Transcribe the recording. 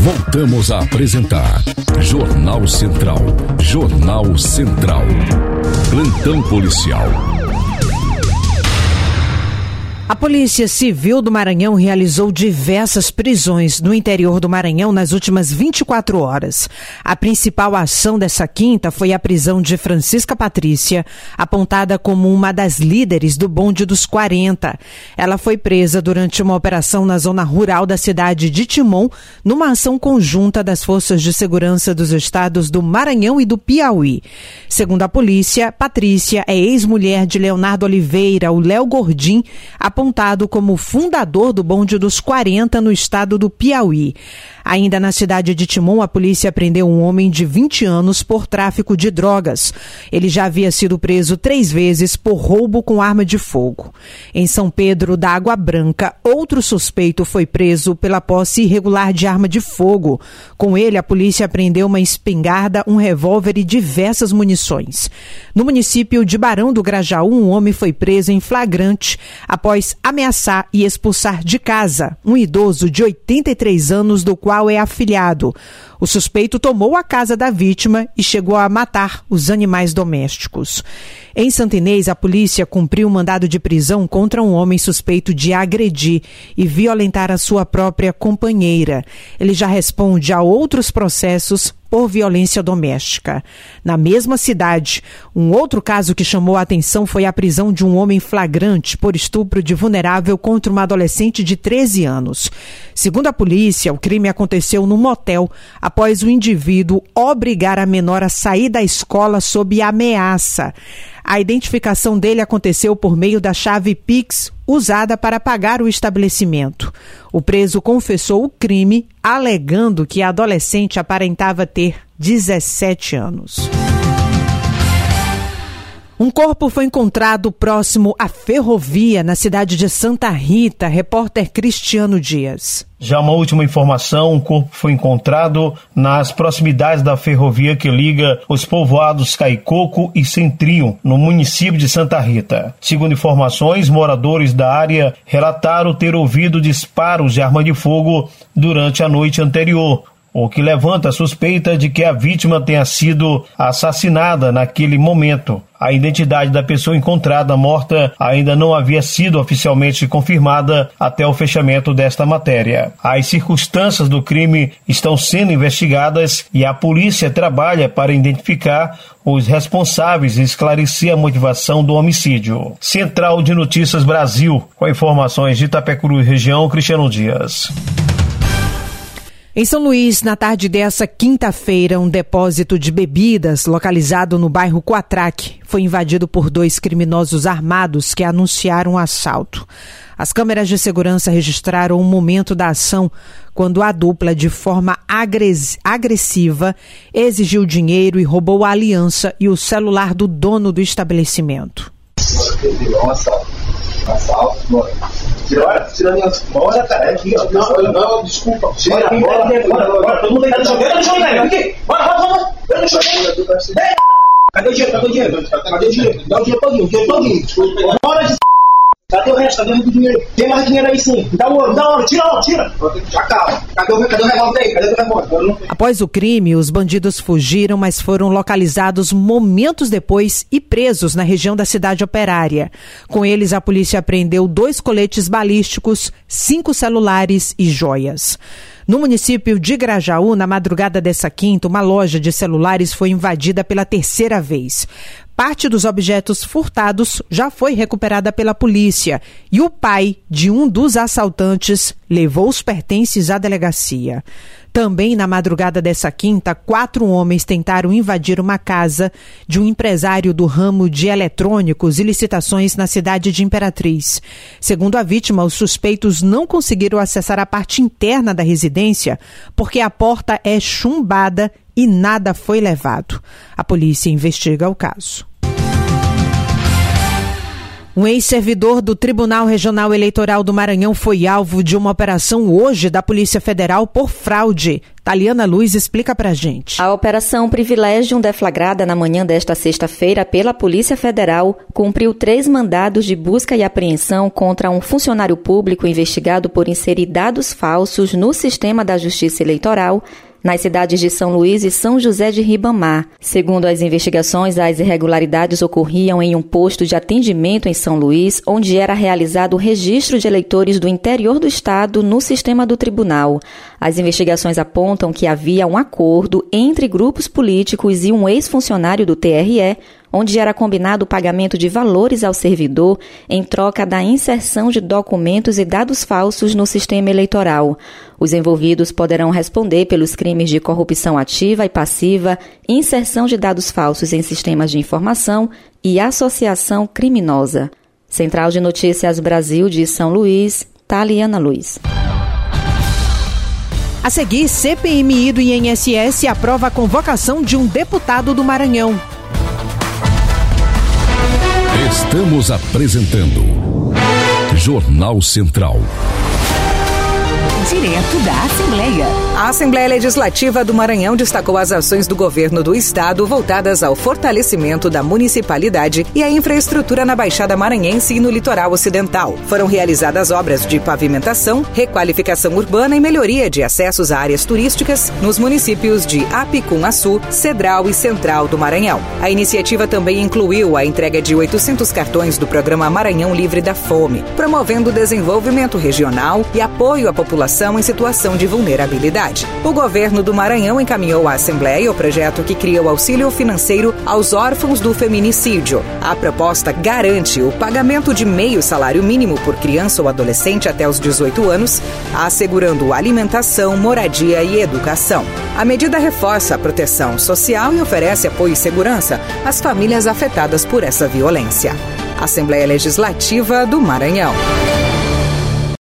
Voltamos a apresentar Jornal Central. Jornal Central. Plantão policial. A Polícia Civil do Maranhão realizou diversas prisões no interior do Maranhão nas últimas 24 horas. A principal ação dessa quinta foi a prisão de Francisca Patrícia, apontada como uma das líderes do bonde dos 40. Ela foi presa durante uma operação na zona rural da cidade de Timon, numa ação conjunta das Forças de Segurança dos estados do Maranhão e do Piauí. Segundo a polícia, Patrícia é ex-mulher de Leonardo Oliveira, o Léo Gordim, apontado como fundador do bonde dos 40 no estado do Piauí. Ainda na cidade de Timon, a polícia prendeu um homem de 20 anos por tráfico de drogas. Ele já havia sido preso 3 vezes por roubo com arma de fogo. Em São Pedro da Água Branca, outro suspeito foi preso pela posse irregular de arma de fogo. Com ele, a polícia prendeu uma espingarda, um revólver e diversas munições. No município de Barão do Grajaú, um homem foi preso em flagrante após ameaçar e expulsar de casa um idoso de 83 anos, do qual é afilhado. O suspeito tomou a casa da vítima e chegou a matar os animais domésticos. Em Santa Inês, a polícia cumpriu um mandado de prisão contra um homem suspeito de agredir e violentar a sua própria companheira. Ele já responde a outros processos por violência doméstica. Na mesma cidade, um outro caso que chamou a atenção foi a prisão de um homem flagrante por estupro de vulnerável contra uma adolescente de 13 anos. Segundo a polícia, o crime aconteceu num motel após o indivíduo obrigar a menor a sair da escola sob ameaça. A identificação dele aconteceu por meio da chave Pix usada para pagar o estabelecimento. O preso confessou o crime, alegando que a adolescente aparentava ter 17 anos. Um corpo foi encontrado próximo à ferrovia na cidade de Santa Rita. Repórter Cristiano Dias. Já uma última informação, um corpo foi encontrado nas proximidades da ferrovia que liga os povoados Caicoco e Centrinho, no município de Santa Rita. Segundo informações, moradores da área relataram ter ouvido disparos de arma de fogo durante a noite anterior, o que levanta a suspeita de que a vítima tenha sido assassinada naquele momento. A identidade da pessoa encontrada morta ainda não havia sido oficialmente confirmada até o fechamento desta matéria. As circunstâncias do crime estão sendo investigadas e a polícia trabalha para identificar os responsáveis e esclarecer a motivação do homicídio. Central de Notícias Brasil, com informações de Itapecuru e região, Cristiano Dias. Em São Luís, na tarde dessa quinta-feira, um depósito de bebidas localizado no bairro Coatraque foi invadido por 2 criminosos armados que anunciaram um assalto. As câmeras de segurança registraram o momento da ação quando a dupla, de forma agressiva, exigiu dinheiro e roubou a aliança e o celular do dono do estabelecimento. Assalto, bora. Tira minha bora, cara. Aqui, ó. Não, desculpa. Tira, bora. Todo mundo aí. Bora. Cadê o dinheiro? Cadê o dinheiro? Dá o dinheiro todinho. Bora de cadê o resto do dinheiro? Tem mais dinheiro aí sim. Dá ouro. Tira. Já calma. Cadê o revólver aí? Cadê o revólver? Após o crime, os bandidos fugiram, mas foram localizados momentos depois e presos na região da cidade operária. Com eles, a polícia apreendeu 2 coletes balísticos, 5 celulares e joias. No município de Grajaú, na madrugada dessa quinta, uma loja de celulares foi invadida pela 3ª vez. Parte dos objetos furtados já foi recuperada pela polícia e o pai de um dos assaltantes levou os pertences à delegacia. Também na madrugada dessa quinta, 4 homens tentaram invadir uma casa de um empresário do ramo de eletrônicos e licitações na cidade de Imperatriz. Segundo a vítima, os suspeitos não conseguiram acessar a parte interna da residência porque a porta é chumbada e nada foi levado. A polícia investiga o caso. Um ex-servidor do Tribunal Regional Eleitoral do Maranhão foi alvo de uma operação hoje da Polícia Federal por fraude. Taliana Luz explica pra gente. A Operação Privilégio, deflagrada na manhã desta sexta-feira pela Polícia Federal, cumpriu 3 mandados de busca e apreensão contra um funcionário público investigado por inserir dados falsos no sistema da Justiça Eleitoral nas cidades de São Luís e São José de Ribamar. Segundo as investigações, as irregularidades ocorriam em um posto de atendimento em São Luís, onde era realizado o registro de eleitores do interior do estado no sistema do tribunal. As investigações apontam que havia um acordo entre grupos políticos e um ex-funcionário do TRE, onde era combinado o pagamento de valores ao servidor em troca da inserção de documentos e dados falsos no sistema eleitoral. Os envolvidos poderão responder pelos crimes de corrupção ativa e passiva, inserção de dados falsos em sistemas de informação e associação criminosa. Central de Notícias Brasil de São Luís, Taliana Luz. A seguir, CPMI do INSS aprova a convocação de um deputado do Maranhão. Estamos apresentando Jornal Central. Direto da Assembleia. A Assembleia Legislativa do Maranhão destacou as ações do governo do estado voltadas ao fortalecimento da municipalidade e à infraestrutura na Baixada Maranhense e no litoral ocidental. Foram realizadas obras de pavimentação, requalificação urbana e melhoria de acessos a áreas turísticas nos municípios de Apicum-Açu, Cedral e Central do Maranhão. A iniciativa também incluiu a entrega de 800 cartões do programa Maranhão Livre da Fome, promovendo o desenvolvimento regional e apoio à população em situação de vulnerabilidade. O governo do Maranhão encaminhou à Assembleia o projeto que cria o auxílio financeiro aos órfãos do feminicídio. A proposta garante o pagamento de meio salário mínimo por criança ou adolescente até os 18 anos, assegurando alimentação, moradia e educação. A medida reforça a proteção social e oferece apoio e segurança às famílias afetadas por essa violência. Assembleia Legislativa do Maranhão.